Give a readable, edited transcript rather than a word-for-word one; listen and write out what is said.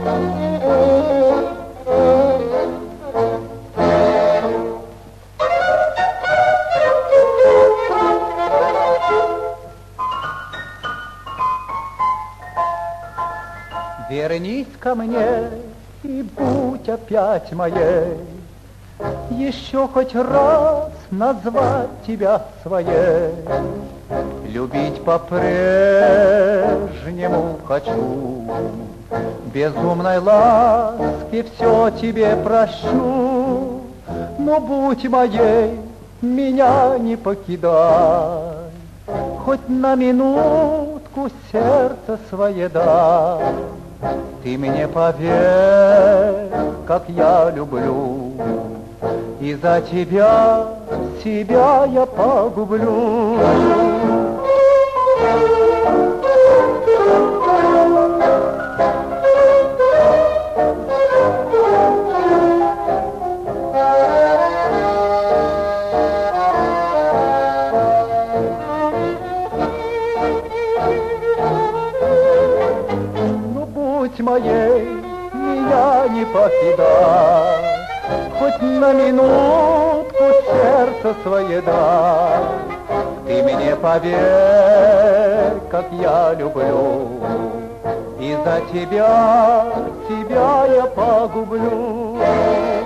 Вернись ко мне и будь опять моей, еще хоть раз назвать тебя своей. Любить по-прежнему хочу, безумной ласки все тебе прощу. Но будь моей, меня не покидай, хоть на минутку сердце свое дай. Ты мне поверь, как я люблю, и за тебя себя я погублю. Будь моей, меня не покидай, хоть на минутку сердце свое дай. Ты мне поверь, как я люблю, и за тебя себя я погублю.